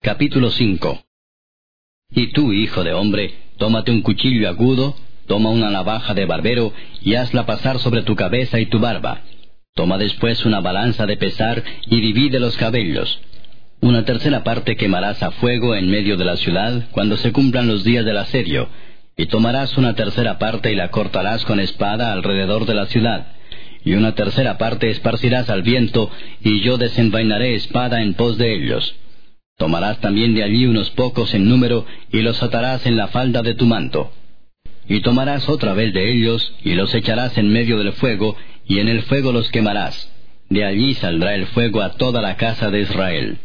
Capítulo 5. Y tú, hijo de hombre, tómate un cuchillo agudo, toma una navaja de barbero, y hazla pasar sobre tu cabeza y tu barba. Toma después una balanza de pesar, y divide los cabellos. Una tercera parte quemarás a fuego en medio de la ciudad, cuando se cumplan los días del asedio. Y tomarás una tercera parte y la cortarás con espada alrededor de la ciudad. Y una tercera parte esparcirás al viento, y yo desenvainaré espada en pos de ellos. Tomarás también de allí unos pocos en número, y los atarás en la falda de tu manto. Y tomarás otra vez de ellos, y los echarás en medio del fuego, y en el fuego los quemarás. De allí saldrá el fuego a toda la casa de Israel.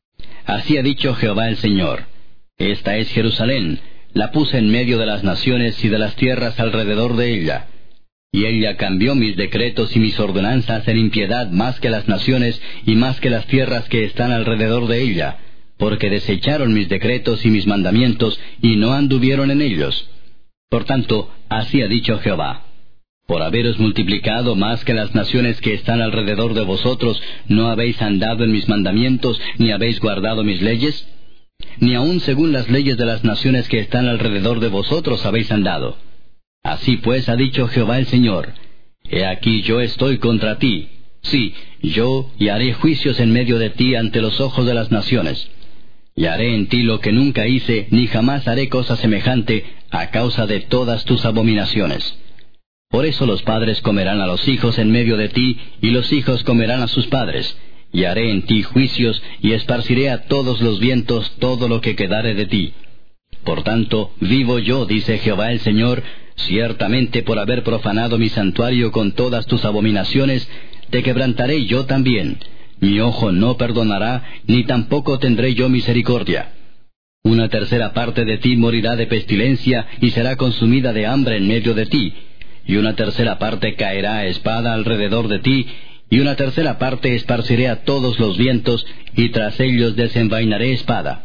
Así ha dicho Jehová el Señor: Esta es Jerusalén, la puse en medio de las naciones y de las tierras alrededor de ella. Y ella cambió mis decretos y mis ordenanzas en impiedad más que las naciones y más que las tierras que están alrededor de ella, porque desecharon mis decretos y mis mandamientos, y no anduvieron en ellos. Por tanto, así ha dicho Jehová: Por haberos multiplicado más que las naciones que están alrededor de vosotros, ¿no habéis andado en mis mandamientos, ni habéis guardado mis leyes? Ni aun según las leyes de las naciones que están alrededor de vosotros habéis andado. Así pues ha dicho Jehová el Señor: He aquí yo estoy contra ti, sí, yo, y haré juicios en medio de ti ante los ojos de las naciones. Y haré en ti lo que nunca hice, ni jamás haré cosa semejante, a causa de todas tus abominaciones. Por eso los padres comerán a los hijos en medio de ti, y los hijos comerán a sus padres. Y haré en ti juicios, y esparciré a todos los vientos todo lo que quedare de ti. Por tanto, vivo yo, dice Jehová el Señor, ciertamente por haber profanado mi santuario con todas tus abominaciones, te quebrantaré yo también. Mi ojo no perdonará, ni tampoco tendré yo misericordia. Una tercera parte de ti morirá de pestilencia, y será consumida de hambre en medio de ti. Y una tercera parte caerá a espada alrededor de ti, y una tercera parte esparciré a todos los vientos, y tras ellos desenvainaré espada.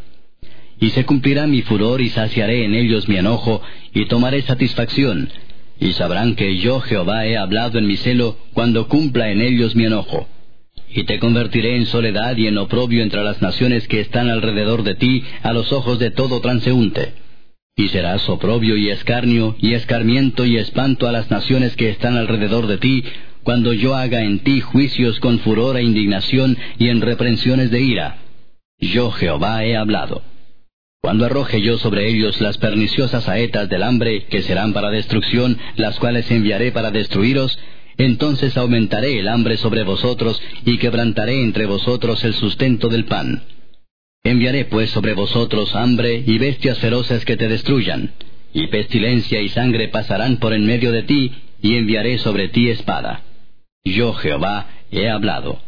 Y se cumplirá mi furor, y saciaré en ellos mi enojo, y tomaré satisfacción. Y sabrán que yo Jehová he hablado en mi celo, cuando cumpla en ellos mi enojo. Y te convertiré en soledad y en oprobio entre las naciones que están alrededor de ti, a los ojos de todo transeúnte. Y serás oprobio y escarnio, y escarmiento y espanto a las naciones que están alrededor de ti, cuando yo haga en ti juicios con furor e indignación, y en reprensiones de ira. Yo Jehová he hablado. Cuando arroje yo sobre ellos las perniciosas saetas del hambre, que serán para destrucción, las cuales enviaré para destruiros, entonces aumentaré el hambre sobre vosotros, y quebrantaré entre vosotros el sustento del pan. Enviaré pues sobre vosotros hambre y bestias feroces que te destruyan, y pestilencia y sangre pasarán por en medio de ti, y enviaré sobre ti espada. Yo Jehová he hablado.